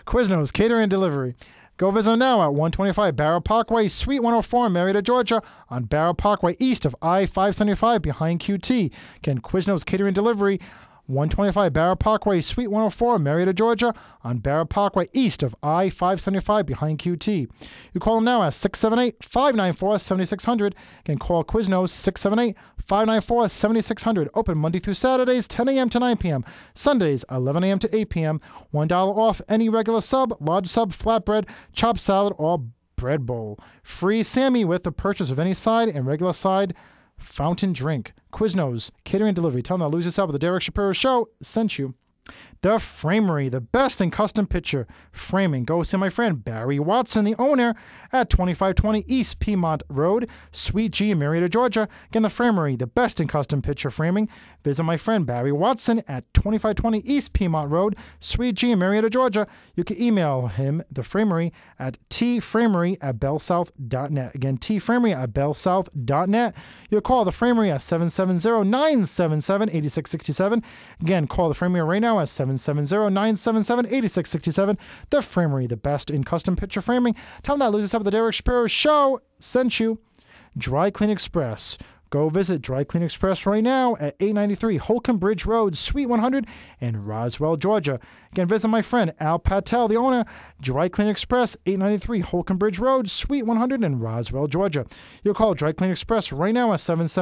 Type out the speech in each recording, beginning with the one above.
Quiznos Catering and Delivery. Go visit them now at 125 Barrow Parkway, Suite 104 in Marietta, Georgia, on Barrow Parkway east of I-575 behind QT. Again, Quiznos Catering and Delivery, 125 Barrow Parkway, Suite 104, Marietta, Georgia, on Barrow Parkway east of I-575 behind QT. You call them now at 678-594-7600. Again, call Quiznos 678-594-7600. Open Monday through Saturdays, 10 a.m. to 9 p.m. Sundays, 11 a.m. to 8 p.m. $1 off any regular sub, large sub, flatbread, chopped salad, or bread bowl. Free Sammy with the purchase of any side and regular side fountain drink. Quiznos Catering and Delivery. Tell them that Lose Yourself with the Derek Shapiro Show sent you. The Framery, the best in custom picture framing. Go see my friend Barry Watson, the owner, at 2520 East Piedmont Road, Suite G in Marietta, Georgia. Again, The Framery, the best in custom picture framing. Visit my friend Barry Watson at 2520 East Piedmont Road, Suite G in Marietta, Georgia. You can email him, The Framery, at tframery@bellsouth.net. Again, tframery@bellsouth.net. You call The Framery at 770-977-8667. Again, call The Framery right now at 770-977-8667. The Framery, the best in custom picture framing. Tell them that Lose Yourself with the Derek Shapiro Show sent you. Dry Clean Express. Go visit Dry Clean Express right now at 893 Holcomb Bridge Road, Suite 100 in Roswell, Georgia. Again, visit my friend Al Patel, the owner, Dry Clean Express, 893 Holcomb Bridge Road, Suite 100 in Roswell, Georgia. You'll call Dry Clean Express right now at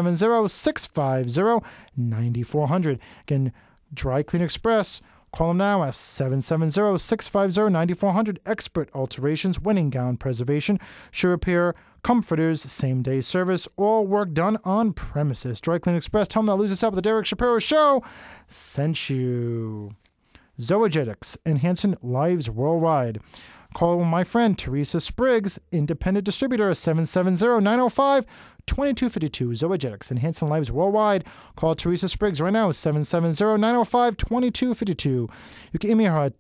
770-650-9400. Again, Dry Clean Express. Call them now at 770-650-9400. Expert alterations, wedding gown preservation, shoe repair, comforters, same-day service, all work done on premises. Dry Clean Express. Tell them that Lose Yourself with the Derek Shapiro Show sent you. Zoagetics, enhancing lives worldwide. Call my friend Teresa Spriggs, independent distributor, 770-905-2252. Zoagetics, enhancing lives worldwide. Call Teresa Spriggs right now, 770-905-2252. You can email her at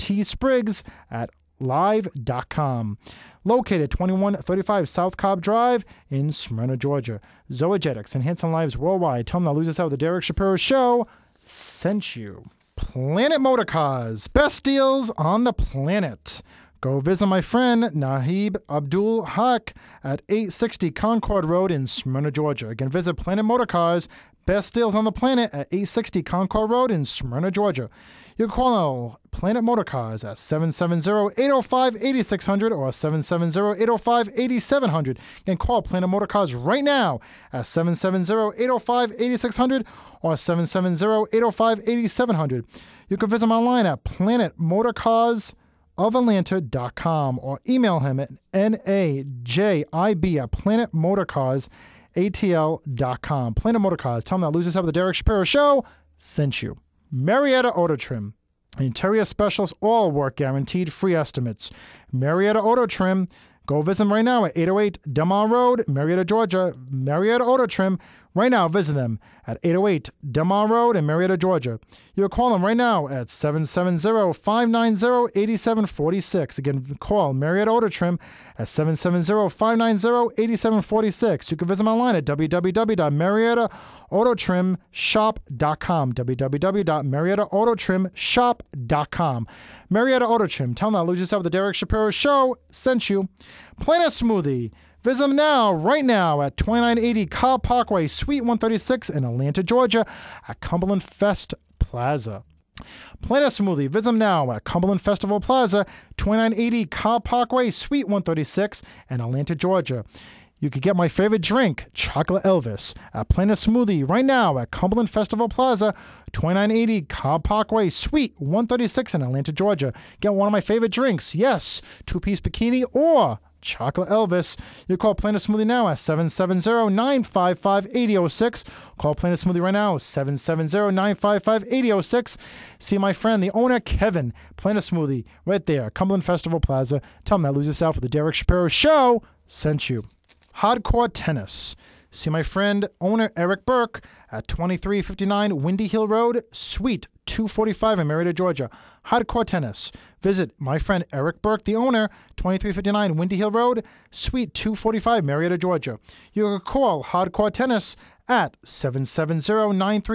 tspriggs@live.com. Located 2135 South Cobb Drive in Smyrna, Georgia. Zoagetics, enhancing lives worldwide. Tell them to Lose Yourself with the Derek Shapiro Show sent you. Planet Motorcars, best deals on the planet. Go visit my friend Nahib Abdul Haq at 860 Concord Road in Smyrna, Georgia. Again, visit Planet Motorcars, best deals on the planet at 860 Concord Road in Smyrna, Georgia. You can call Planet Motorcars at 770-805-8600 or 770-805-8700. And call Planet Motorcars right now at 770-805-8600 or 770-805-8700. You can visit him online at planetmotorcarsofatlanta.com or email him at najib@planetmotorcarsatl.com. Planet Motorcars. Tell him that Lose Yourself with the Derek Shapiro Show sent you. Marietta Auto Trim. Interior specialists, all work guaranteed, free estimates. Marietta Auto Trim. Go visit them right now at 808 Delmar Road, Marietta, Georgia. Marietta Auto Trim. Right now, visit them at 808 Delmar Road in Marietta, Georgia. You can call them right now at 770-590-8746. Again, call Marietta Auto Trim at 770-590-8746. You can visit them online at www.mariettaautotrimshop.com. www.mariettaautotrimshop.com. Marietta Auto Trim. Tell them that Lose Yourself with the Derek Shapiro Show sent you. Planet Smoothie. Visit them now, right now, at 2980 Cobb Parkway, Suite 136 in Atlanta, Georgia, at Cumberland Fest Plaza. Planet Smoothie. Visit them now at Cumberland Festival Plaza, 2980 Cobb Parkway, Suite 136 in Atlanta, Georgia. You could get my favorite drink, Chocolate Elvis, at Planet Smoothie right now at Cumberland Festival Plaza, 2980 Cobb Parkway, Suite 136 in Atlanta, Georgia. Get one of my favorite drinks. Yes, two-piece bikini or Chocolate Elvis. You call Planet Smoothie now at 770-955-8006. Call Planet Smoothie right now, 770-955-8006. See my friend, the owner, Kevin, Planet Smoothie, right there, Cumberland Festival Plaza. Tell him that Lose Yourself with the Derek Shapiro Show sent you. Hardcore Tennis. See my friend, owner Eric Burke at 2359 Windy Hill Road, Suite 245 in Marietta, Georgia. Hardcore Tennis. Visit my friend Eric Burke, the owner, 2359 Windy Hill Road, Suite 245, Marietta, Georgia. You can call Hardcore Tennis at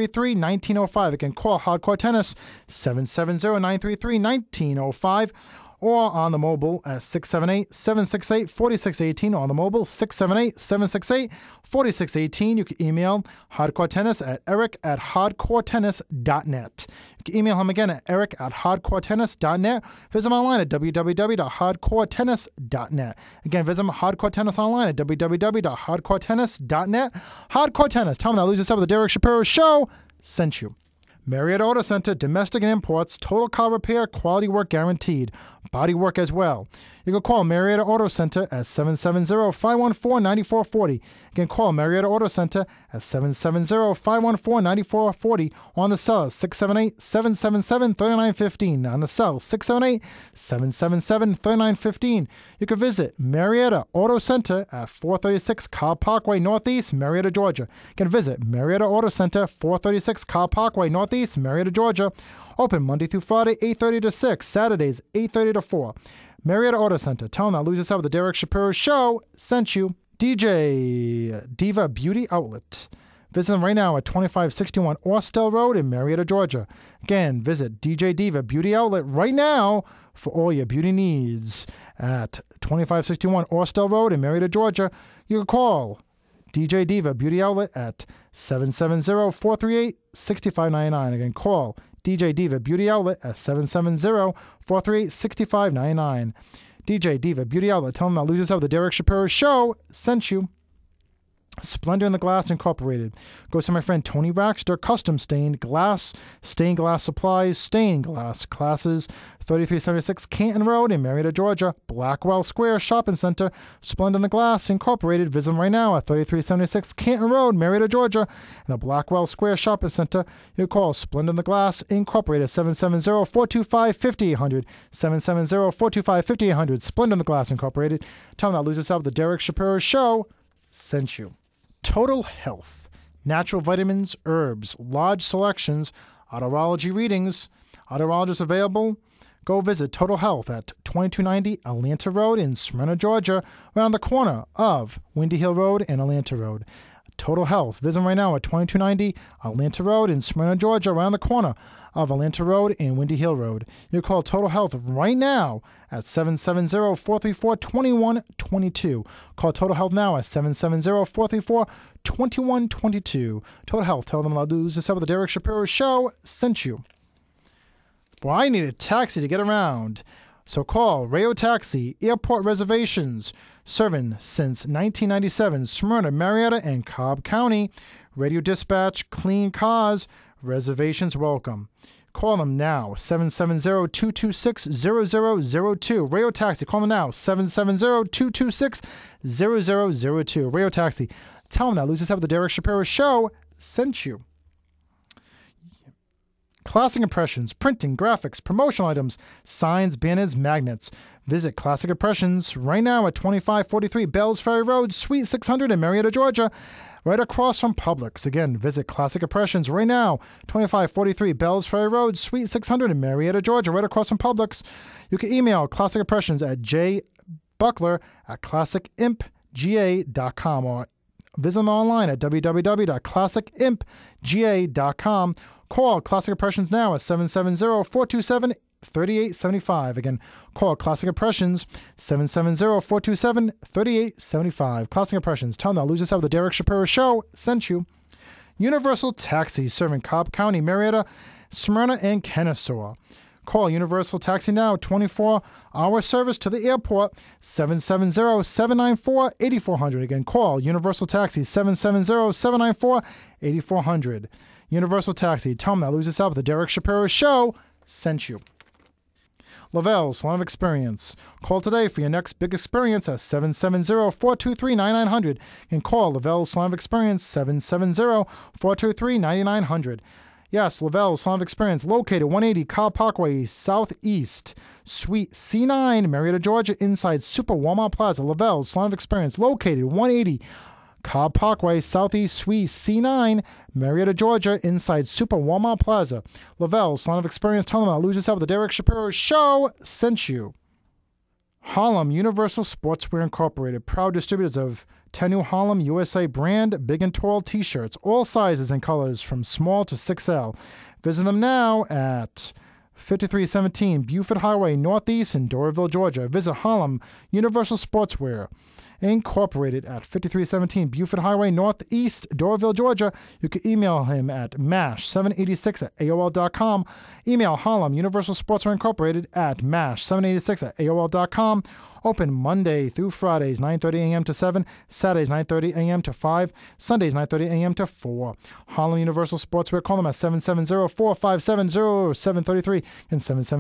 770-933-1905. Again, call Hardcore Tennis, 770-933-1905. or on the mobile at 678-768-4618, on the mobile 678-768-4618. You can email Hardcore Tennis at eric@hardcoretennis.net. You can email him again at eric@hardcoretennis.net. Visit him online at www.hardcoretennis.net. Again, visit him at Hardcore Tennis online at www.hardcoretennis.net. Hardcore Tennis. Tell him that Lose Yourself with the Derek Shapiro Show sent you. Marietta Auto Center, domestic and imports, total car repair, quality work guaranteed, body work as well. You can call Marietta Auto Center at 770-514-9440. Again, call Marietta Auto Center at 770-514-9440. On the cell, 678-777-3915. On the cell, 678-777-3915. You can visit Marietta Auto Center at 436 Cobb Parkway Northeast, Marietta, Georgia. You can visit Marietta Auto Center, 436 Cobb Parkway Northeast, Marietta, Georgia. Open Monday through Friday, 8:30 to 6. Saturdays, 8:30 to 4. Marietta Auto Center. Tell them that Lose Yourself with the Derek Shapiro Show sent you. DJ Diva Beauty Outlet. Visit them right now at 2561 Austell Road in Marietta, Georgia. Again, visit DJ Diva Beauty Outlet right now for all your beauty needs at 2561 Austell Road in Marietta, Georgia. You can call DJ Diva Beauty Outlet at 770-438-6599. Again, call DJ Diva Beauty Outlet at 770-438-6599. DJ Diva Beauty Outlet. Tell them that Lose Yourself with the Derek Shapiro Show sent you. Splendor in the Glass Incorporated. Go to my friend Tony Raxter, custom stained glass supplies, stained glass classes, 3376 Canton Road in Marietta, Georgia, Blackwell Square Shopping Center. Splendor in the Glass Incorporated. Visit them right now at 3376 Canton Road, Marietta, Georgia, in the Blackwell Square Shopping Center. You call Splendor in the Glass Incorporated, 770-425-5800, 770-425-5800. Splendor in the Glass Incorporated. Tell them that Lose Yourself, the Derek Shapiro Show sent you. Total Health. Natural vitamins, herbs, large selections, autorology readings. Autorologists available. Go visit Total Health at 2290 Atlanta Road in Smyrna, Georgia, around the corner of Windy Hill Road and Atlanta Road. Total Health. Visit them right now at 2290 Atlanta Road in Smyrna, Georgia, around the corner of Atlanta Road and Windy Hill Road. You call Total Health right now at 770-434-2122. Call Total Health now at 770-434-2122. Total Health. Tell them I'll Lose Yourself with the Derek Shapiro Show sent you. Well, I need a taxi to get around. So call Rayo Taxi, airport reservations, serving since 1997, Smyrna, Marietta, and Cobb County. Radio dispatch, clean cars, reservations welcome. Call them now, 770-226-0002. Rayo Taxi, call them now, 770-226-0002. Rayo Taxi. Tell them that Lose Yourself with the Derek Shapiro Show sent you. Classic Impressions, printing, graphics, promotional items, signs, banners, magnets. Visit Classic Impressions right now at 2543 Bells Ferry Road, Suite 600 in Marietta, Georgia, right across from Publix. Again, visit Classic Impressions right now, 2543 Bells Ferry Road, Suite 600 in Marietta, Georgia, right across from Publix. You can email Classic Impressions at jbuckler@classicimpga.com or visit them online at www.classicimpga.com. Call Classic Impressions now at 770-427-3875. Again, call Classic Impressions, 770-427-3875. Classic Impressions. Tell them that Lose Yourself with the Derek Shapiro Show sent you. Universal Taxi, serving Cobb County, Marietta, Smyrna, and Kennesaw. Call Universal Taxi now, 24-hour service to the airport, 770-794-8400. Again, call Universal Taxi, 770-794-8400. Universal Taxi. Tell them that Lose Yourself with the Derek Shapiro Show sent you. Lavelle Salon of Experience. Call today for your next big experience at 770-423-9900. And call Lavelle Salon of Experience, 770-423-9900. Yes, Lavelle Salon of Experience, located 180 Cobb Parkway Southeast, Suite C9, Marietta, Georgia, inside Super Walmart Plaza. Lavelle Salon of Experience, located 180 Cobb Parkway, Southeast Suite C9, Marietta, Georgia, inside Super Walmart Plaza. Lavelle, Salon of Experience, tell them I'll Lose Yourself with the Derek Shapiro Show sent you. Harlem Universal Sportswear Incorporated, proud distributors of Tenu Harlem USA brand big and tall t-shirts, all sizes and colors from small to 6L. Visit them now at 5317 Buford Highway Northeast in Doraville, Georgia. Visit Harlem Universal Sportswear Incorporated at 5317 Buford Highway Northeast, Doraville, Georgia. You can email him at mash786@aol.com. Email Harlem Universal Sportswear Incorporated at mash786@aol.com. Open Monday through Fridays, 9:30 a.m. to 7, Saturdays, 9:30 a.m. to 5, Sundays, 9:30 a.m. to 4. Harlem Universal Sportswear. Call them at 770-457-0733 and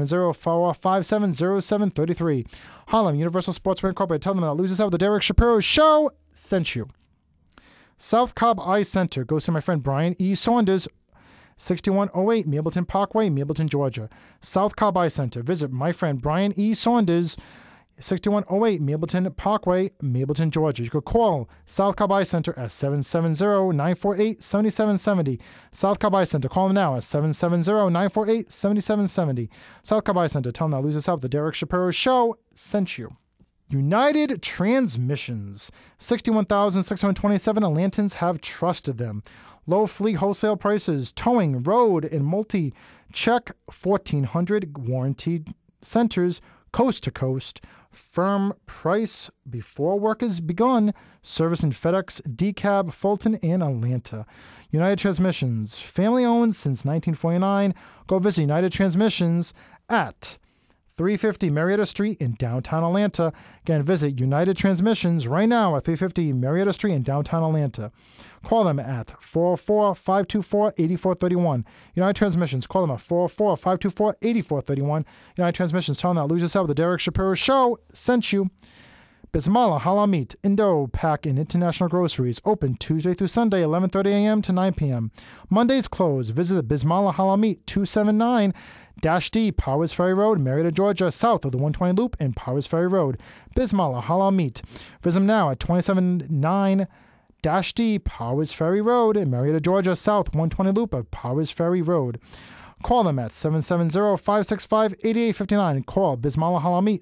770-457-0733. Harlem Universal Sportswear Incorporated. Tell them that Lose Yourself, the Derek Shapiro Show sent you. South Cobb Eye Center. Go see my friend Brian E. Saunders, 6108 Mableton Parkway, Mableton, Georgia. South Cobb Eye Center. Visit my friend Brian E. Saunders, 6108 Mableton Parkway, Mableton, Georgia. You could call South Cobb Eye Center at 770-948-7770. South Cobb Eye Center. Call them now at 770-948-7770. South Cobb Eye Center. Tell them that Lose Yourself, the Derek Shapiro Show sent you. United Transmissions. 61,627 Atlantans have trusted them. Low fleet wholesale prices, towing, road, and multi-check 1,400 warranty centers coast to coast. Firm price before work has begun. Service in FedEx, DeKalb, Fulton, and Atlanta. United Transmissions, family owned since 1949. Go visit United Transmissions at 350 Marietta Street in downtown Atlanta. Again, visit United Transmissions right now at 350 Marietta Street in downtown Atlanta. Call them at 404-524-8431. United Transmissions. Call them at 404-524-8431. United Transmissions. Tell them that Lose Yourself, the Derek Shapiro Show sent you. Bismillah Halal Meat, Indo Pack and International Groceries. Open Tuesday through Sunday, 11:30 a.m. to 9 p.m. Mondays closed. Visit Bismillah Halal Meat, 279-D Powers Ferry Road, Marietta, Georgia, south of the 120 Loop and Powers Ferry Road. Bismillah Halal Meat. Visit them now at 279-D Powers Ferry Road in Marietta, Georgia, south 120 Loop of Powers Ferry Road. Call them at 770-565-8859. Call Bismillah Halal Meat,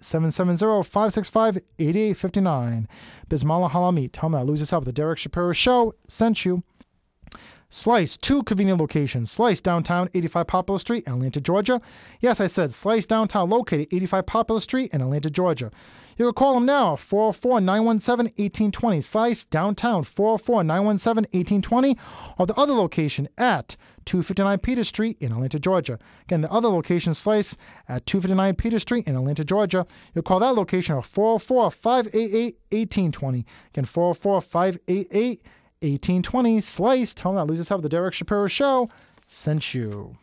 770-565-8859. Bismillah Halal Meat. Tell them that Lose Yourself, the Derek Shapiro Show sent you. Slice, 2 convenient locations. Slice downtown, 85 Poplar Street, Atlanta, Georgia. Yes, I said Slice downtown, located 85 Poplar Street in Atlanta, Georgia. You can call them now, 404-917-1820. Slice downtown, 404-917-1820. Or the other location at 259 Peter Street in Atlanta, Georgia. Again, the other location, Slice, at 259 Peter Street in Atlanta, Georgia. You'll call that location at 404-588-1820. Again, 404-588-1820. Slice. Tell them that Lose Yourself, the Derek Shapiro Show sent you.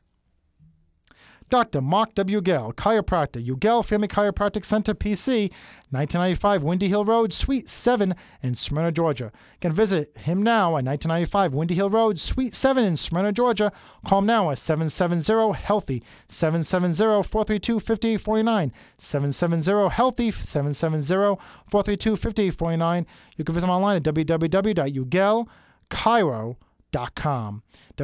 Dr. Mark W. Gell, chiropractor, Ugel Family Chiropractic Center, PC, 1995 Windy Hill Road, Suite 7 in Smyrna, Georgia. You can visit him now at 1995 Windy Hill Road, Suite 7 in Smyrna, Georgia. Call him now at 770-HEALTHY, 770-432-5849, 770-HEALTHY, 770-432-5849. You can visit him online at www.ugelchiro.com,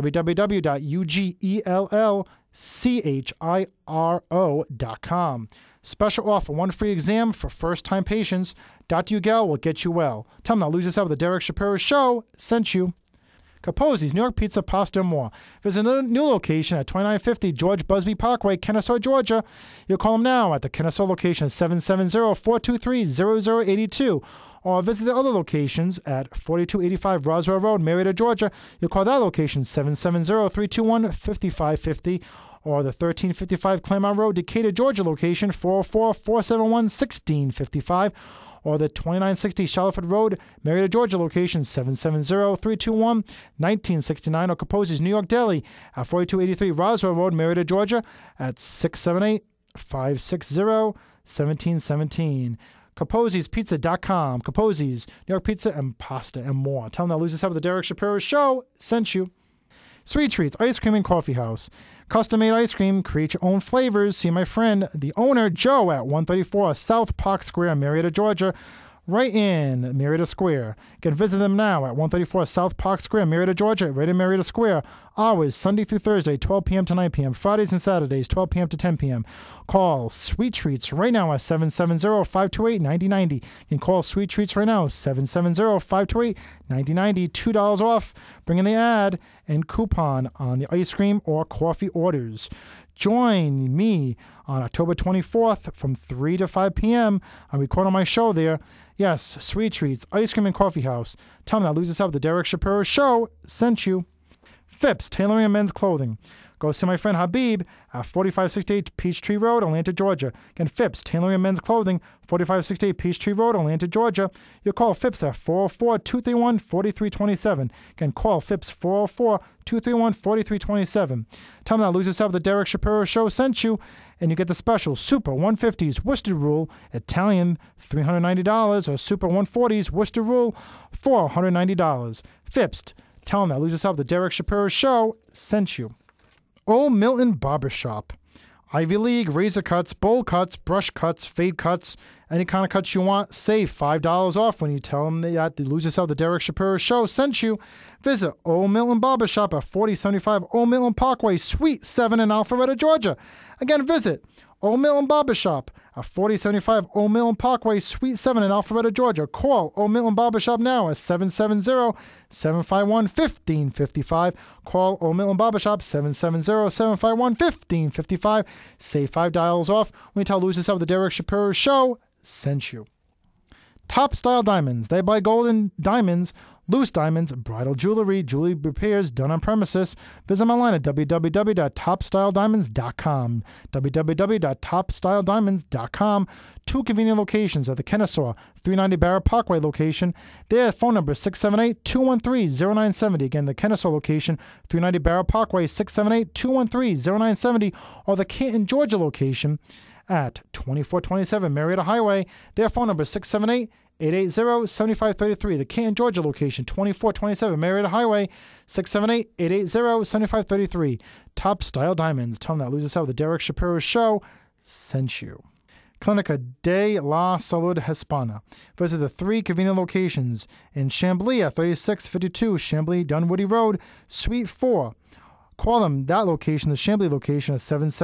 www.ugelchiro.com. Special offer, 1 free exam for first-time patients. Dr. Ugel will get you well. Tell them that Lose Yourself, the Derek Shapiro Show sent you. Capozzi's New York Pizza, Pasta, and more. Visit a new location at 2950 George Busby Parkway, Kennesaw, Georgia. You'll call them now at the Kennesaw location at 770-423-0082. Or visit the other locations at 4285 Roswell Road, Marietta, Georgia. You'll call that location 770-321-5550. Or the 1355 Claremont Road, Decatur, Georgia location 404-471-1655. Or the 2960 Charlotteford Road, Marietta, Georgia location 770-321-1969. Or Capozzi's New York Deli at 4283 Roswell Road, Marietta, Georgia at 678-560-1717. Capozzi's Pizza.com. Capozzi's New York Pizza and Pasta and more. Tell them that Lose Yourself, the Derek Shapiro Show sent you. Sweet Treats Ice Cream and Coffee House. Custom-made ice cream. Create your own flavors. See my friend, the owner, Joe, at 134 South Park Square, Marietta, Georgia. Right in Marietta Square. You can visit them now at 134 South Park Square, Marietta, Georgia. Right in Marietta Square. Hours, Sunday through Thursday, 12 p.m. to 9 p.m. Fridays and Saturdays, 12 p.m. to 10 p.m. Call Sweet Treats right now at 770-528-9090. You can call Sweet Treats right now, 770-528-9090. $2 off. Bring in the ad and coupon on the ice cream or coffee orders. Join me on October 24th from 3 to 5 p.m. I'm recording my show there. Yes, Sweet Treats, Ice Cream and Coffee House. Tell them that Lose Yourself, the Derek Shapiro Show sent you. Phipps, Tailoring and Men's Clothing. Go see my friend Habib at 4568 Peachtree Road, Atlanta, Georgia. Again, Phipps, Tailoring and Men's Clothing, 4568 Peachtree Road, Atlanta, Georgia. You call Phipps at 404-231-4327. Again, call Phipps 404-231-4327. Tell them that Lose Yourself, the Derek Shapiro Show sent you, and you get the special Super 150s Worcester Rule Italian $390 or Super 140s Worcester Rule $490. Phipps, tell them that Lose Yourself, the Derek Shapiro Show sent you. Old Milton Barbershop. Ivy League, razor cuts, bowl cuts, brush cuts, fade cuts, any kind of cuts you want. Save $5 off when you tell them that the Lose Yourself, the Derek Shapiro Show sent you. Visit Old Milton Barbershop at 4075 Old Milton Parkway, Suite 7 in Alpharetta, Georgia. Again, visit Old Milton Barbershop at 4075 Old Milton Parkway, Suite 7 in Alpharetta, Georgia. Call Old Milton Barbershop now at 770-751-1555. Call Old Milton Barbershop, 770-751-1555. Save $5 off when you tell Lose Yourself, the Derek Shapiro Show sent you. Top Style Diamonds. They buy golden diamonds, loose diamonds, bridal jewelry, jewelry repairs done on premises. Visit them online at www.topstyleddiamonds.com. www.topstyleddiamonds.com. 2 convenient locations at the Kennesaw 390 Barrett Parkway location. Their phone number is 678-213-0970. Again, the Kennesaw location, 390 Barrett Parkway, 678-213-0970. Or the Canton, Georgia location at 2427 Marietta Highway. Their phone number is 678-880-7533. The Canton, Georgia location, 2427 Marietta Highway, 678-880-7533. Top Style Diamonds. Tell them that Lose Yourself, the Derek Shapiro Show sent you. Clinica de la Salud Hispana. Visit the 3 convenient locations in Chamblee at 3652 Chamblee Dunwoody Road, Suite 4. Call them that location, the Chamblee location, at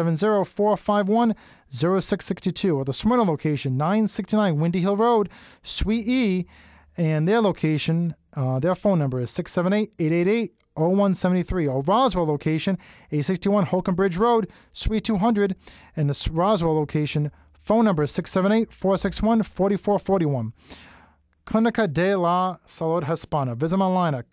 770-451-0662, or the Smyrna location, 969 Windy Hill Road, Suite E, and their location, their phone number is 678-888-0173, or Roswell location, 861 Holcomb Bridge Road, Suite 200, and the Roswell location, phone number is 678-461-4441. Clinica de la Salud Hispana. Visit them online at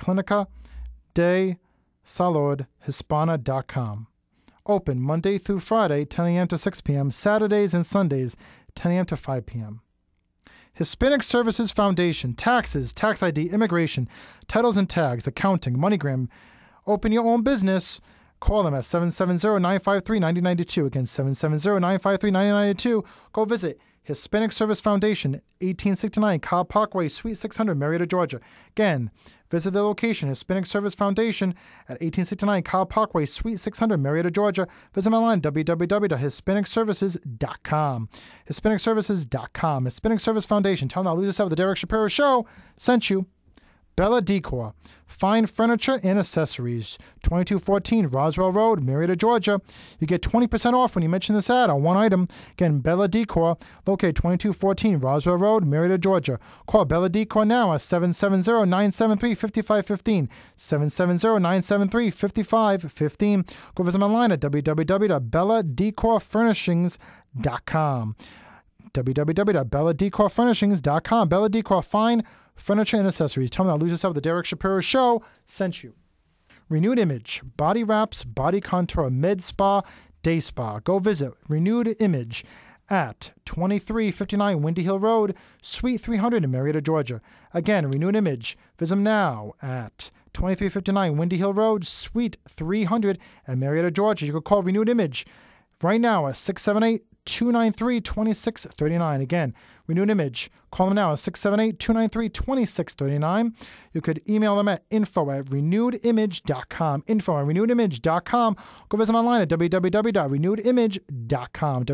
clinicadesaludhispana.com. Open Monday through Friday, 10 a.m. to 6 p.m., Saturdays and Sundays, 10 a.m. to 5 p.m. Hispanic Services Foundation, taxes, tax ID, immigration, titles and tags, accounting, MoneyGram. Open your own business. Call them at 770-953-9092. Again, 770-953-9092. Go visit Hispanic Service Foundation, 1869 Cobb Parkway, Suite 600, Marietta, Georgia. Again, visit the location, Hispanic Service Foundation at 1869 Cobb Parkway, Suite 600, Marietta, Georgia. Visit them online, www.hispanicservices.com. Hispanicservices.com. Hispanic Service Foundation. Tell them I'll Lose Yourself, the Derek Shapiro Show sent you. Bella Decor. Fine furniture and accessories. 2214 Roswell Road, Marietta, Georgia. You get 20% off when you mention this ad on one item. Again, Bella Decor, located 2214 Roswell Road, Marietta, Georgia. Call Bella Decor now at 770-973-5515. 770-973-5515. Go visit them online at www.belladecorfurnishings.com. www.belladecorfurnishings.com. Bella Decor, fine furniture and accessories. Tell me I'll Lose Yourself, the Derek Shapiro Show sent you. Renewed Image, body wraps, body contour, med spa, day spa. Go visit Renewed Image at 2359 Windy Hill Road, Suite 300 in Marietta, Georgia. Again, Renewed Image. Visit them now at 2359 Windy Hill Road, Suite 300 in Marietta, Georgia. You can call Renewed Image right now at 678-293-2639. Again, Renewed Image. Call them now at 678-293-2639. You could email them at info@renewedimage.com. info@renewedimage.com. Go visit them online at www.renewedimage.com.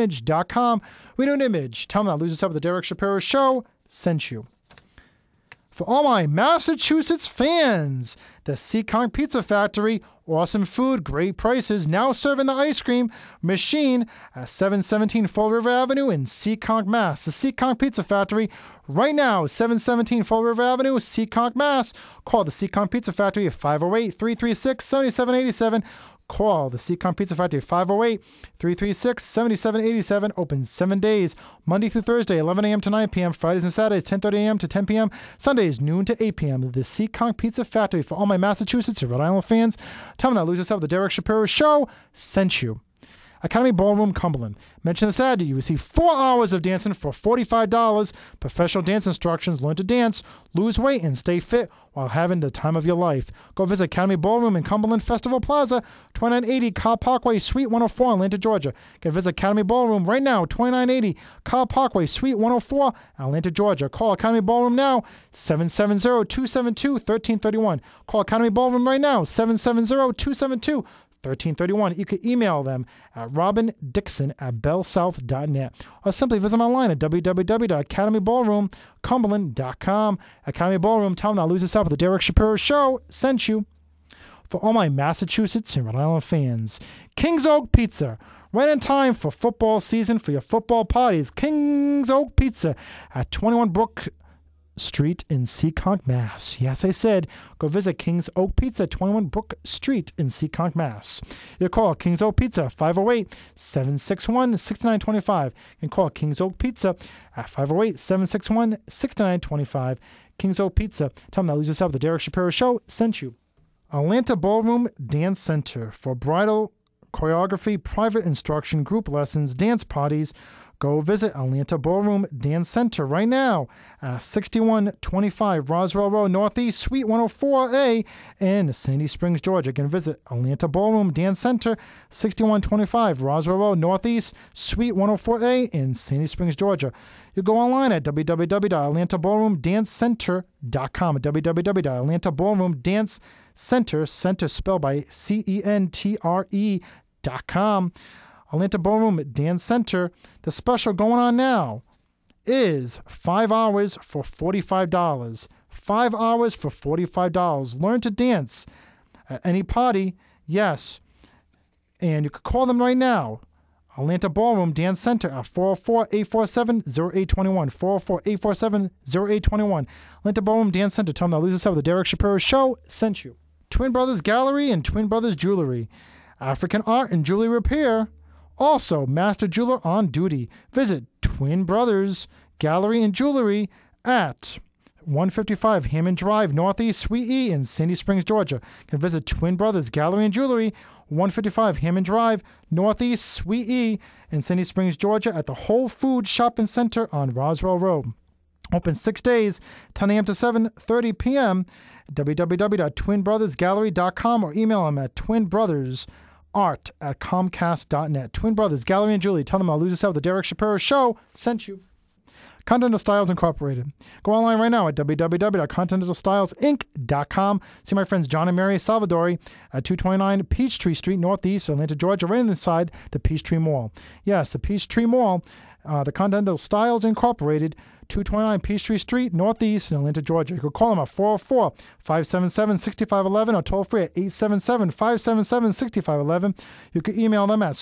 www.renewedimage.com. Renewed Image. Tell them that Lose Yourself, the Derek Shapiro Show sent you. For all my Massachusetts fans, the Seekonk Pizza Factory, awesome food, great prices, now serving the ice cream machine at 717 Fall River Avenue in Seekonk, Mass. The Seekonk Pizza Factory, right now, 717 Fall River Avenue, Seekonk, Mass. Call the Seekonk Pizza Factory at 508-336-7787. Call the Seekonk Pizza Factory, 508-336-7787. Open 7 days, Monday through Thursday, 11 a.m. to 9 p.m. Fridays and Saturdays, 10:30 a.m. to 10 p.m. Sundays, noon to 8 p.m. The Seekonk Pizza Factory. For all my Massachusetts and Rhode Island fans, tell them that Lose Yourself, the Derek Shapiro Show, sent you. Academy Ballroom, Cumberland. Mention this ad, you receive 4 hours of dancing for $45. Professional dance instructions, learn to dance, lose weight, and stay fit while having the time of your life. Go visit Academy Ballroom in Cumberland Festival Plaza, 2980 Cobb Parkway, Suite 104, Atlanta, Georgia. You can visit Academy Ballroom right now, 2980 Cobb Parkway, Suite 104, Atlanta, Georgia. Call Academy Ballroom now, 770-272-1331. Call Academy Ballroom right now, 770-272-1331. You can email them at robindixon@bellsouth.net or simply visit my line at www.academyballroomcumberland.com. Academy Ballroom, tell them not lose yourself with the Derek Shapiro Show sent you. For all my Massachusetts and Rhode Island fans, King's Oak Pizza. Right in time for football season for your football parties. King's Oak Pizza at 21 Brook Street in Seekonk, Mass. Yes, I said, go visit King's Oak Pizza, 21 Brook Street in Seekonk, Mass. You call King's Oak Pizza, 508-761-6925. You can call King's Oak Pizza at 508-761-6925. King's Oak Pizza. Tell them that Lose Yourself, the Derek Shapiro Show sent you. Atlanta Ballroom Dance Center for bridal choreography, private instruction, group lessons, dance parties. Go visit Atlanta Ballroom Dance Center right now at 6125 Roswell Road Northeast, Suite 104A in Sandy Springs, Georgia. Again, visit Atlanta Ballroom Dance Center, 6125 Roswell Road Northeast, Suite 104A in Sandy Springs, Georgia. You go online at www.atlantaballroomdancecenter.com, at www.atlantaballroomdancecenter, center spelled by CENTRE.com. Atlanta Ballroom Dance Center. The special going on now is 5 hours for $45. 5 hours for $45. Learn to dance at any party, yes. And you could call them right now. Atlanta Ballroom Dance Center at 404-847-0821. 404-847-0821. Atlanta Ballroom Dance Center. Tell them that Lose Yourself, the Derek Shapiro Show sent you. Twin Brothers Gallery and Twin Brothers Jewelry. African art and jewelry repair. Also, master jeweler on duty. Visit Twin Brothers Gallery and Jewelry at 155 Hammond Drive, Northeast, Suite E in Sandy Springs, Georgia. You can visit Twin Brothers Gallery and Jewelry, 155 Hammond Drive, Northeast, Suite E in Sandy Springs, Georgia at the Whole Foods Shopping Center on Roswell Road. Open 6 days, 10 a.m. to 7:30 p.m. www.twinbrothersgallery.com or email them at twinbrothersart@comcast.net. Twin Brothers Gallery and Jewelry. Tell them I'll Lose Yourself. The Derek Shapiro Show sent you. Continental Styles Incorporated. Go online right now at www.continentalstylesinc.com. See my friends John and Mary Salvadori at 229 Peachtree Street, Northeast, Atlanta, Georgia, right inside the Peachtree Mall. Yes, the Peachtree Mall, the Continental Styles Incorporated, 229 Peachtree Street, Northeast, in Atlanta, Georgia. You can call them at 404-577-6511 or toll free at 877-577-6511. You can email them at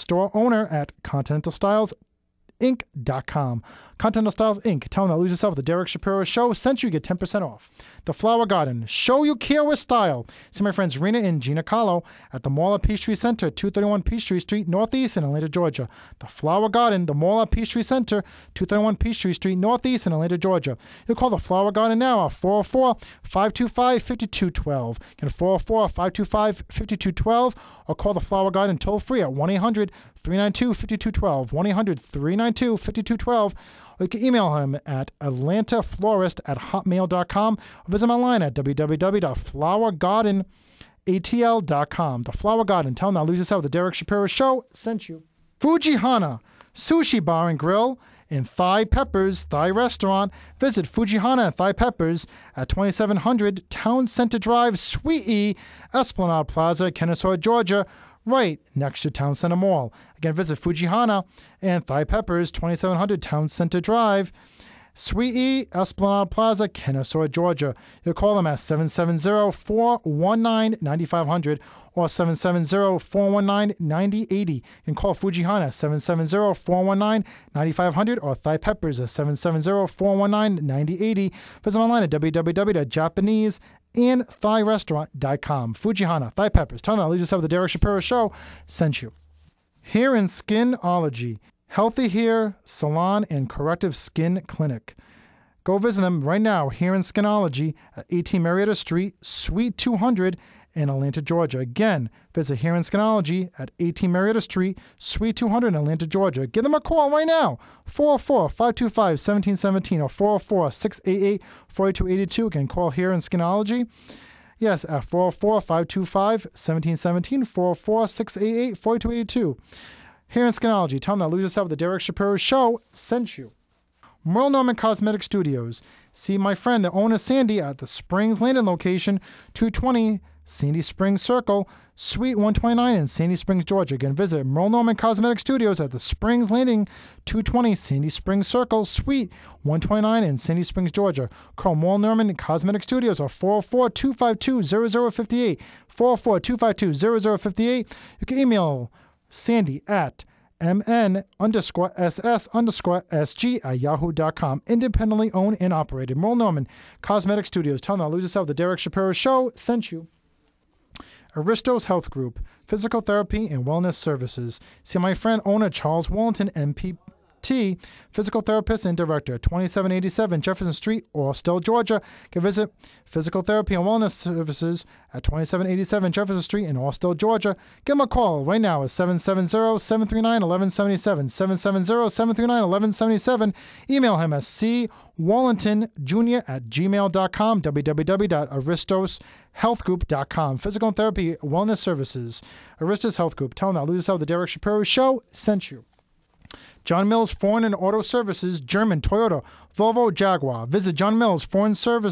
storeowner@continentalstylesinc.com. Continental Styles Inc. Tell them that Lose Yourself with the Derek Shapiro Show sent you, get 10% off. The Flower Garden. Show you care with style. See my friends Rena and Gina Carlo at the Mall at Peachtree Center, 231 Peachtree Street, Northeast in Atlanta, Georgia. The Flower Garden, the Mall at Peachtree Center, 231 Peachtree Street, Northeast in Atlanta, Georgia. You call the Flower Garden now at 404-525-5212. Again, 404-525-5212 or call the Flower Garden toll free at 1-800-392-5212. 1-800-392-5212. Or you can email him at atlantaflorist@hotmail.com or visit my line at www.flowergardenatl.com. The Flower Garden. Tell them that Lose Yourself. The Derek Shapiro Show sent you. Fujihana Sushi Bar and Grill in Thai Peppers Thai Restaurant. Visit Fujihana and Thai Peppers at 2700 Town Center Drive, Suite E, Esplanade Plaza, Kennesaw, Georgia, right next to Town Center Mall. Again, visit Fujihana and Thai Peppers, 2700 Town Center Drive, Sweet E, Esplanade Plaza, Kennesaw, Georgia. You call them at 770-419-9500 or 770-419-9080. And call Fujihana 770-419-9500 or Thai Peppers at 770-419-9080. Visit online at www.japaneseandthairestaurant.com. Fujihana, Thai Peppers. Tell them that Leads Us Up with the Derek Shapiro Show sent you. Hair and Skinology, Healthy Hair Salon and Corrective Skin Clinic. Go visit them right now, Hair and Skinology at 18 Marietta Street, Suite 200 in Atlanta, Georgia. Again, visit Hair and Skinology at 18 Marietta Street, Suite 200 in Atlanta, Georgia. Give them a call right now, 404-525-1717 or 404-688-4282. Again, call Hair and Skinology. Yes, at 404-525-1717, 404-688-4282. Hair and Skinology. Tell them that Lose Yourself with the Derek Shapiro Show sent you. Merle Norman Cosmetic Studios. See my friend, the owner Sandy, at the Springs Landing location, 220 Sandy Springs Circle, Suite 129 in Sandy Springs, Georgia. Again, visit Merle Norman Cosmetic Studios at the Springs Landing, 220 Sandy Springs Circle, Suite 129 in Sandy Springs, Georgia. Call Merle Norman Cosmetic Studios at 404-252-0058, 404-252-0058. You can email Sandy at mn_ss_sg@yahoo.com. Independently owned and operated. Merle Norman Cosmetic Studios. Tell them that Lose Yourself, the Derek Shapiro Show sent you. Aristos Health Group, Physical Therapy and Wellness Services. See my friend, owner Charles Wallington, MPT, Physical Therapist and Director, 2787 Jefferson Street, Austell, Georgia. You can visit Physical Therapy and Wellness Services at 2787 Jefferson Street in Austell, Georgia. Give him a call right now at 770-739-1177, 770-739-1177. Email him at cwallintonjr@gmail.com, www.aristoshealthgroup.com. Physical Therapy Wellness Services, Aristos Health Group. Tell them that Lose Yourself, the Derek Shapiro Show sent you. John Mills Foreign and Auto Services, German, Toyota, Volvo, Jaguar. Visit John Mills Foreign Auto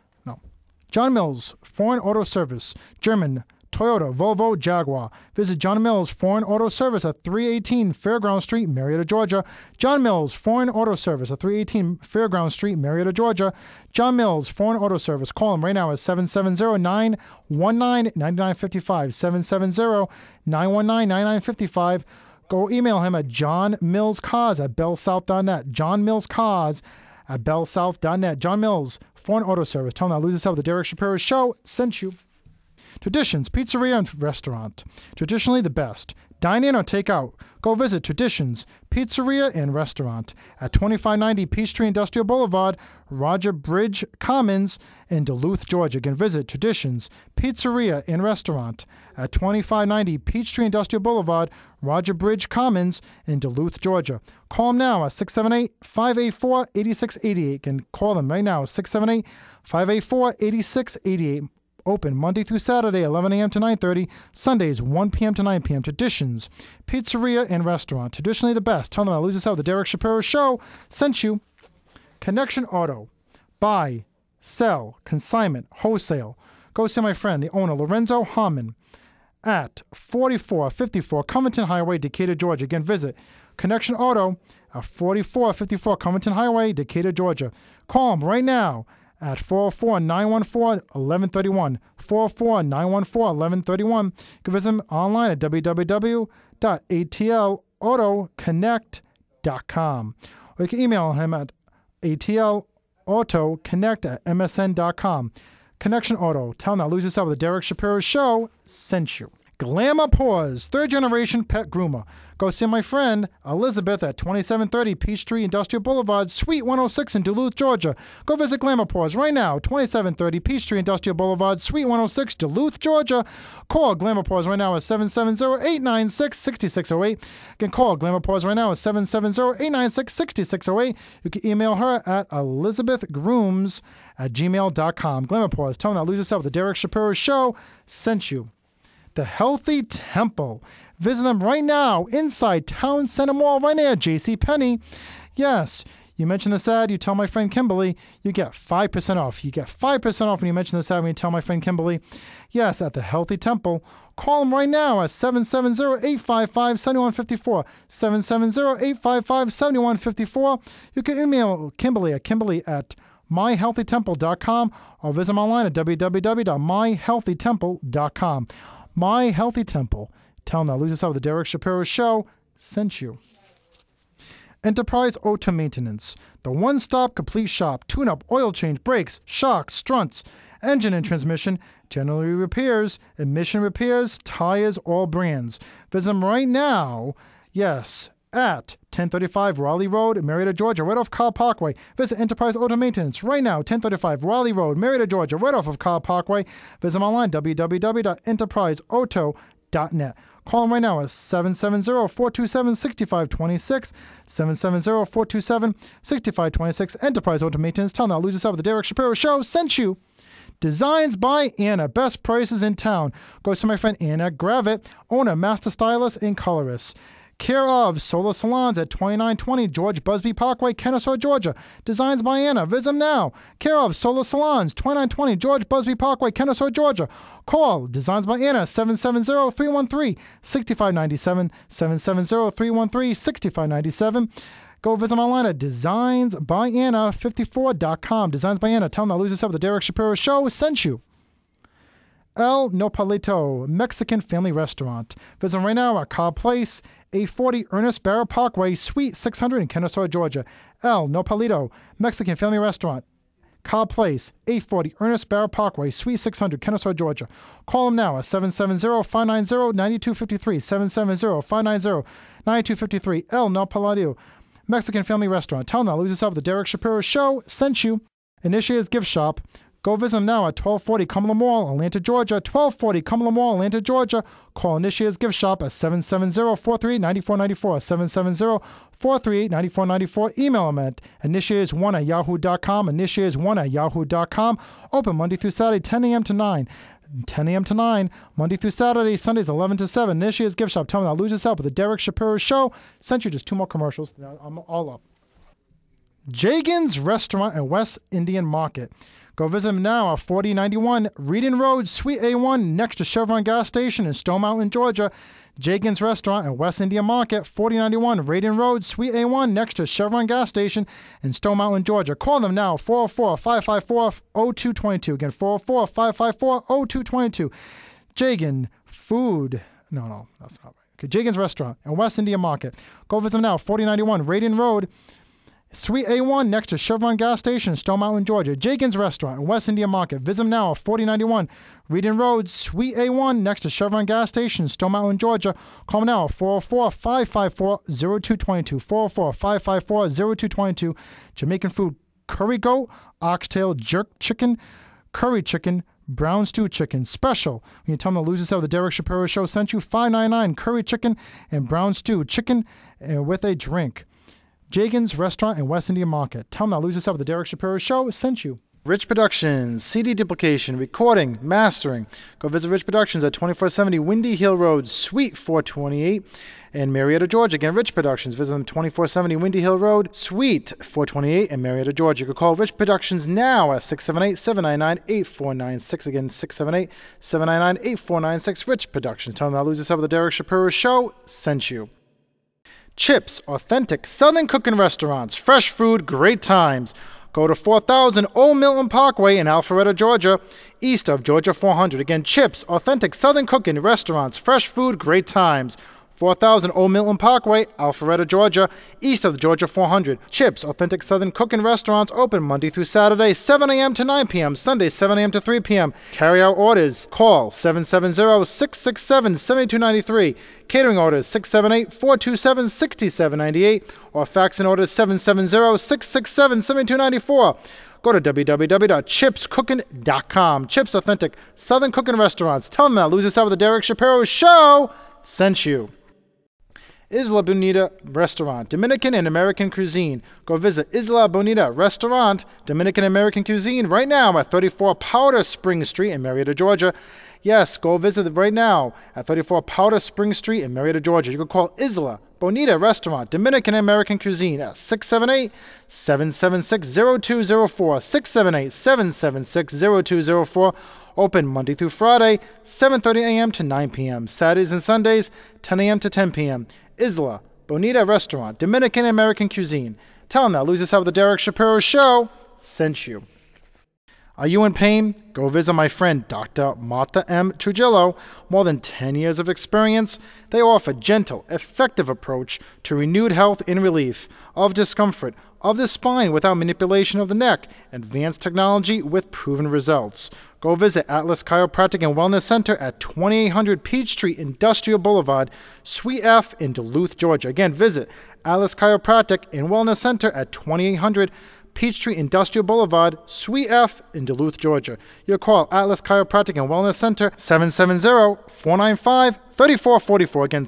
Service, German, Toyota, Volvo, Jaguar. Visit John Mills Foreign Auto Service at 318 Fairground Street, Marietta, Georgia. John Mills Foreign Auto Service at 318 Fairground Street, Marietta, Georgia. John Mills Foreign Auto Service. Call him right now at 770-919-9955, 770-919-9955. Go email him at johnmillscars@bellsouth.net. johnmillscars@bellsouth.net. John Mills, Foreign Auto Service. Tell him that Lose Yourself, the Derek Shapiro Show sent you. Traditions Pizzeria and Restaurant. Traditionally the best. Dine in or take out. Go visit Traditions Pizzeria and Restaurant at 2590 Peachtree Industrial Boulevard, Roger Bridge Commons in Duluth, Georgia. Again, visit Traditions Pizzeria and Restaurant at 2590 Peachtree Industrial Boulevard, Roger Bridge Commons in Duluth, Georgia. Call them now at 678-584-8688. Again, call them right now at 678-584-8688. Open Monday through Saturday, 11 a.m. to 9:30. Sundays, 1 p.m. to 9 p.m. Traditions Pizzeria and Restaurant. Traditionally the best. Tell them I Lose Yourself. The Derek Shapiro Show sent you. Connection Auto. Buy, sell, consignment, wholesale. Go see my friend, the owner, Lorenzo Harmon, at 4454 Covington Highway, Decatur, Georgia. Again, visit Connection Auto at 4454 Covington Highway, Decatur, Georgia. Call them right now at 404-914-1131, 404-914-1131. You can visit them online at www.atlautoconnect.com. Or you can email him at atlautoconnect@msn.com. Connection Auto. Tell them that Lose Yourself with the Derek Shapiro Show sent you. Glamour Paws, third generation pet groomer. Go see my friend Elizabeth at 2730 Peachtree Industrial Boulevard, Suite 106 in Duluth, Georgia. Go visit Glamour Paws right now, 2730 Peachtree Industrial Boulevard, Suite 106, Duluth, Georgia. Call Glamour Paws right now at 770-896-6608. You can call Glamour Paws right now at 770-896-6608. You can email her at elizabethgrooms@gmail.com. Glamour Paws, tell them that Lose Yourself, the Derek Shapiro Show sent you. The Healthy Temple. Visit them right now inside Town Center Mall right near JCPenney. Yes, You mention this ad, you tell my friend Kimberly, you get 5% off. You get 5% off when you mention this ad when you tell my friend Kimberly. Yes, at the Healthy Temple. Call them right now at 770-855-7154. 770-855-7154. You can email Kimberly at myhealthytemple.com or visit them online at www.myhealthytemple.com. My Healthy Temple. Tell them that Lose Yourself with the Derek Shapiro Show sent you. Enterprise Auto Maintenance, the one-stop complete shop. Tune-up, oil change, brakes, shocks, strunts, engine and transmission, general repairs, emission repairs, tires, all brands. Visit them right now, yes, at 1035 Raleigh Road, Marietta, Georgia, right off Cobb Parkway. Visit Enterprise Auto Maintenance right now, 1035 Raleigh Road, Marietta, Georgia, right off of Cobb Parkway. Visit them online, www.enterpriseauto.net. Call them right now at 770-427-6526, 770-427-6526. Enterprise Auto Maintenance. Tell them that Lose Yourself with the Derek Shapiro Show sent you. Designs by Anna. Best prices in town. Goes to my friend Anna Gravitt, owner, master stylist, and colorist. Care of Solar Salons at 2920 George Busby Parkway, Kennesaw, Georgia. Designs by Anna. Visit them now. Care of Solar Salons, 2920 George Busby Parkway, Kennesaw, Georgia. Call Designs by Anna, 770-313-6597, 770-313-6597. Go visit them online at designsbyanna54.com. Designs by Anna. Tell them that Lose Yourself with the Derek Shapiro Show sent you. El Nopalito Mexican Family Restaurant. Visit them right now at Cobb Place, 840 Ernest Barrow Parkway, Suite 600 in Kennesaw, Georgia. El Nopalito Mexican Family Restaurant. Cobb Place, 840 Ernest Barrow Parkway, Suite 600, Kennesaw, Georgia. Call them now at 770-590-9253, 770-590-9253. El Nopalito Mexican Family Restaurant. Tell them that Lose Yourself with the Derek Shapiro Show sent you. Initiate's Gift Shop. Go visit them now at 1240 Cumberland Mall, Atlanta, Georgia. 1240 Cumberland Mall, Atlanta, Georgia. Call Initiate's Gift Shop at 770-438-9494, 770-438-9494. Email them at initiators1@yahoo.com, initiators1@yahoo.com. Open Monday through Saturday, 10 a.m. to 9. 10 a.m. to 9, Monday through Saturday, Sundays 11 to 7. Initiate's Gift Shop. Tell me that Lose Yourself with the Derek Shapiro Show. Sent you just 2 more commercials. Now I'm all up. Jagan's Restaurant and West Indian Market. Go visit them now at 4091 Reading Road, Suite A1, next to Chevron Gas Station in Stone Mountain, Georgia. Jagan's Restaurant and West Indian Market, 4091 Reading Road, Suite A1, next to Chevron Gas Station in Stone Mountain, Georgia. Call them now, 404-554-0222. Again, 404-554-0222. Jagan Food. No, that's not right. Okay, Jagan's Restaurant and West Indian Market. Go visit them now, 4091 Reading Road, Suite A1, next to Chevron Gas Station, Stone Mountain, Georgia. Jagan's Restaurant and West Indian Market. Visit them now at 4091 Reading Road, Suite A1, next to Chevron Gas Station, Stone Mountain, Georgia. Call them now at 404-554-0222, 404-554-0222. Jamaican food, curry goat, oxtail jerk chicken, curry chicken, brown stew chicken special. When you tell them to Lose Yourself, the Derek Shapiro Show sent you, $5.99 curry chicken and brown stew chicken with a drink. Jagan's Restaurant and West Indian Market. Tell them that Lose Yourself with the Derek Shapiro Show sent you. Rich Productions, CD duplication, recording, mastering. Go visit Rich Productions at 2470 Windy Hill Road, Suite 428 in Marietta, Georgia. Again, Rich Productions. Visit them 2470 Windy Hill Road, Suite 428 in Marietta, Georgia. You can call Rich Productions now at 678-799-8496. Again, 678-799-8496. Rich Productions. Tell them that Lose Yourself with the Derek Shapiro Show sent you. Chips, authentic Southern cooking restaurants, fresh food, great times. Go to 4000 Old Milton Parkway in Alpharetta, Georgia, east of Georgia 400. Again, Chips, authentic Southern cooking restaurants, fresh food, great times. 4000 Old Milton Parkway, Alpharetta, Georgia, east of Georgia 400. Chips, authentic Southern cooking restaurants, open Monday through Saturday, 7 a.m. to 9 p.m., Sunday, 7 a.m. to 3 p.m. Carry out orders. Call 770-667-7293. Catering orders 678-427-6798 or fax and orders 770-667-7294. Go to www.chipscooking.com. Chips, authentic Southern cooking restaurants. Tell them that Lose Yourself with the Derek Shapiro Show sent you. Isla Bonita Restaurant, Dominican and American cuisine. Go visit Isla Bonita Restaurant, Dominican and American cuisine right now at 34 Powder Spring Street in Marietta, Georgia. Yes, go visit right now at 34 Powder Spring Street in Marietta, Georgia. You can call Isla Bonita Restaurant, Dominican American Cuisine at 678-776-0204, 678-776-0204. Open Monday through Friday, 7:30 a.m. to 9 p.m. Saturdays and Sundays, 10 a.m. to 10 p.m. Isla Bonita Restaurant, Dominican American Cuisine. Tell them that Lose Yourself with the Derek Shapiro Show sent you. Are you in pain? Go visit my friend Dr. Martha M. Trujillo. More than 10 years of experience, they offer gentle, effective approach to renewed health and relief of discomfort of the spine without manipulation of the neck, advanced technology with proven results. Go visit Atlas Chiropractic and Wellness Center at 2800 Peachtree Industrial Boulevard, Suite F in Duluth, Georgia. Again, visit Atlas Chiropractic and Wellness Center at 2800 Peachtree Industrial Boulevard, Suite F in Duluth, Georgia. You call Atlas Chiropractic and Wellness Center 770-495-3444. Again,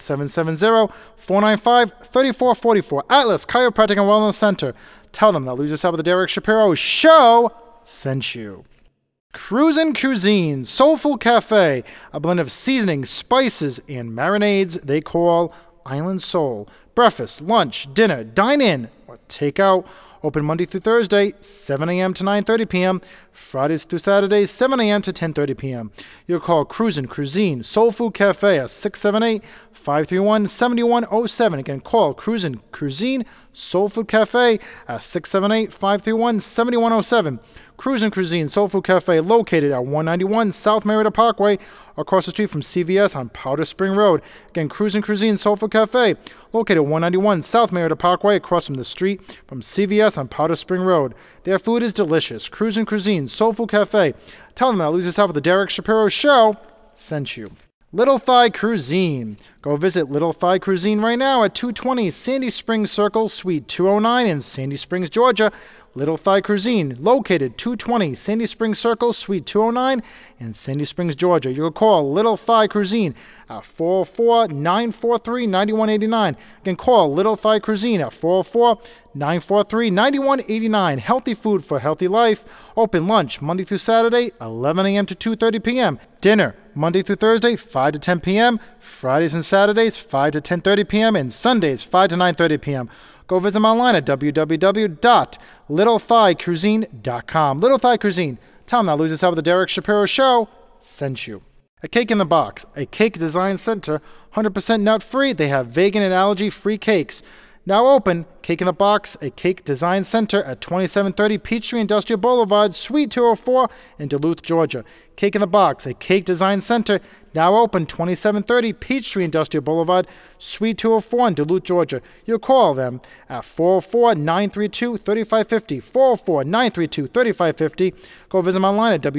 770-495-3444. Atlas Chiropractic and Wellness Center. Tell them that Lose Yourself with the Derek Shapiro Show sent you. Cruisin' Cuisine, Soulful Cafe, a blend of seasonings, spices, and marinades they call Island Soul. Breakfast, lunch, dinner, dine in, or take out. Open Monday through Thursday, 7 a.m. to 9:30 p.m. Fridays through Saturdays, 7 a.m. to 10:30 p.m. You'll call Cruisin' Cuisine Soul Food Cafe at 678-531-7107. Again, call Cruisin' Cuisine Soul Food Cafe at 678-531-7107. Cruisin' Cuisine Soul Food Cafe, located at 191 South Merida Parkway, across the street from CVS on Powder Spring Road. Again, Cruisin' Cuisine Soul Food Cafe, located at 191 South Merida Parkway, across from the street from CVS on Powder Spring Road. Their food is delicious. Cruisin' Cuisine Soul Food Cafe. Tell them that Lose Yourself with the Derek Shapiro Show sent you. Little Thigh Cuisine. Go visit Little Thigh Cuisine right now at 220 Sandy Springs Circle, Suite 209 in Sandy Springs, Georgia. Little Thigh Cuisine, located 220 Sandy Springs Circle, Suite 209 in Sandy Springs, Georgia. You can call Little Thigh Cuisine at 404-943-9189. You can call Little Thigh Cuisine at 404-943-9189. Healthy food for healthy life. Open lunch Monday through Saturday, 11 a.m. to 2:30 p.m. Dinner Monday through Thursday, 5 to 10 p.m. Fridays and Saturdays, 5 to 10:30 p.m. and Sundays, 5 to 9:30 p.m. Go visit them online at www.littlethightcuisine.com. Little Thigh Cuisine. Tell them that Lose Yourself with the Derek Shapiro Show sent you. A Cake in the Box, a cake design center, 100% nut-free. They have vegan and allergy-free cakes. Now open, Cake in the Box, a cake design center at 2730 Peachtree Industrial Boulevard, Suite 204 in Duluth, Georgia. Cake in the Box, a cake design center, now open, 2730 Peachtree Industrial Boulevard, Suite 204 in Duluth, Georgia. You call them at 404-932-3550, 404-932-3550. Go visit them online at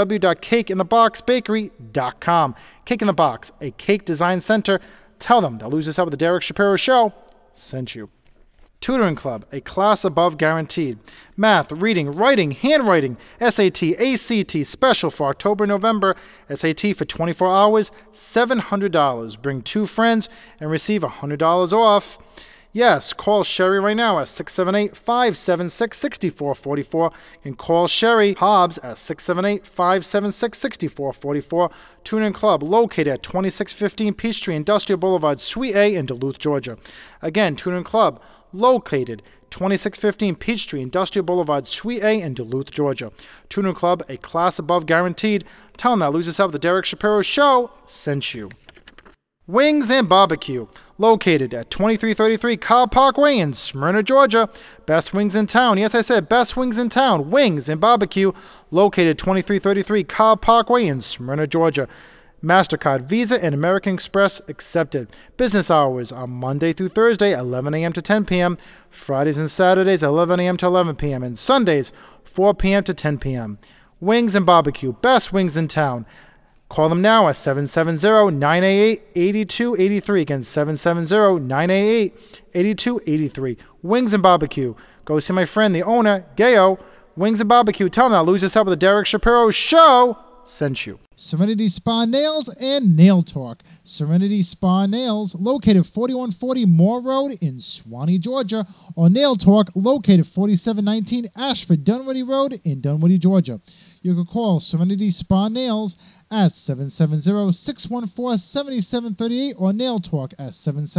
www.cakeintheboxbakery.com. Cake in the Box, a cake design center. Tell them that Lose Yourself with the Derek Shapiro Show sent you. Tutoring Club, a class above guaranteed. Math, reading, writing, handwriting, SAT, ACT, special for October, November. SAT for 24 hours, $700. Bring 2 friends and receive $100 off. Yes, call Sherry right now at 678-576-6444 and call Sherry Hobbs at 678-576-6444. Tutoring Club, located at 2615 Peachtree Industrial Boulevard, Suite A in Duluth, Georgia. Again, Tutoring Club, located 2615 Peachtree Industrial Boulevard, Suite A in Duluth, Georgia. Tutoring Club, a class above guaranteed. Tell them that Lose Yourself with the Derek Shapiro Show sent you. Wings and Barbecue, located at 2333 Cobb Parkway in Smyrna, Georgia. Best wings in town. Yes, I said best wings in town. Wings and Barbecue, located 2333 Cobb Parkway in Smyrna, Georgia. MasterCard, Visa, and American Express accepted. Business hours are Monday through Thursday, 11 a.m. to 10 p.m. Fridays and Saturdays, 11 a.m. to 11 p.m. And Sundays, 4 p.m. to 10 p.m. Wings and Barbecue, best wings in town. Call them now at 770-988-8283. Again, 770-988-8283. Wings and Barbecue. Go see my friend, the owner, Gayo. Wings and Barbecue. Tell them that Lose Yourself with the Derek Shapiro Show sent you. Serenity Spa Nails and Nail Talk. Serenity Spa Nails, located 4140 Moore Road in Suwanee, Georgia, or Nail Talk, located 4719 Ashford Dunwoody Road in Dunwoody, Georgia. You can call Serenity Spa Nails at 770-614-7738 or Nail Talk at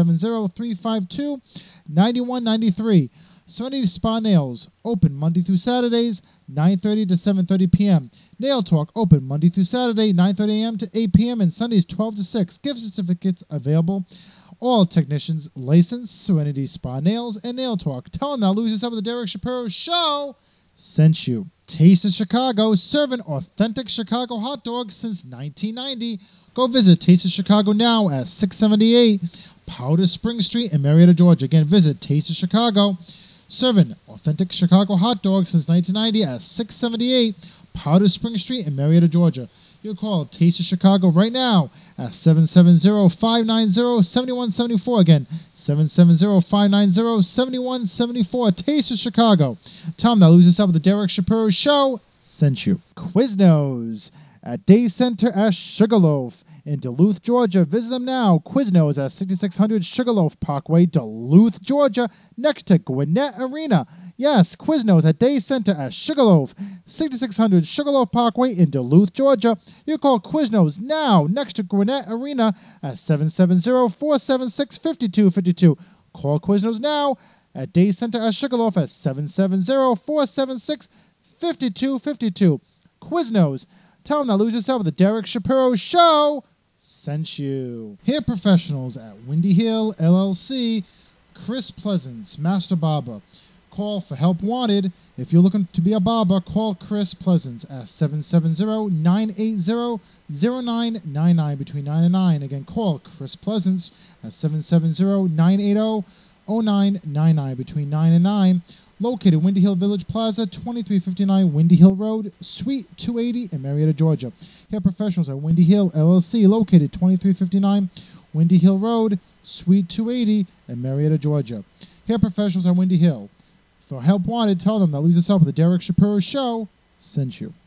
770-352-9193. Serenity Spa Nails, open Monday through Saturdays, 9:30 to 7:30 p.m. Nail Talk, open Monday through Saturday, 9:30 a.m. to 8 p.m. and Sundays 12 to 6. Gift certificates available. All technicians licensed. Serenity Spa Nails and Nail Talk. Tell them that Lose Yourself with the Derek Shapiro Show sent you. Taste of Chicago, serving authentic Chicago hot dogs since 1990. Go visit Taste of Chicago now at 678 Powder Spring Street in Marietta, Georgia. Again, visit Taste of Chicago, serving authentic Chicago hot dogs since 1990 at 678 Powder Spring Street in Marietta, Georgia. You call Taste of Chicago right now at 770-590-7174. Again, 770-590-7174. Taste of Chicago. Tell them that Lose Yourself with the Derek Shapiro Show sent you. Quiznos at Day Center at Sugarloaf in Duluth, Georgia. Visit them now. Quiznos at 6600 Sugarloaf Parkway, Duluth, Georgia, next to Gwinnett Arena. Yes, Quiznos at Day Center at Sugarloaf, 6600 Sugarloaf Parkway in Duluth, Georgia. You call Quiznos now, next to Gwinnett Arena at 770-476-5252. Call Quiznos now at Day Center at Sugarloaf at 770-476-5252. Quiznos. Tell them that Lose Yourself with the Derek Shapiro Show sent you. Hair professionals at Windy Hill LLC, Chris Pleasance, Master Barber. Call for help wanted. If you're looking to be a barber, call Chris Pleasance at 770-980-0999 between 9 and 9. Again, call Chris Pleasance at 770-980-0999 between 9 and 9. Located Windy Hill Village Plaza, 2359 Windy Hill Road, Suite 280 in Marietta, Georgia. Hair professionals at Windy Hill LLC, located 2359 Windy Hill Road, Suite 280 in Marietta, Georgia. Hair professionals at Windy Hill. For help wanted, tell them that Lose Yourself with the Derek Shapiro Show sent you.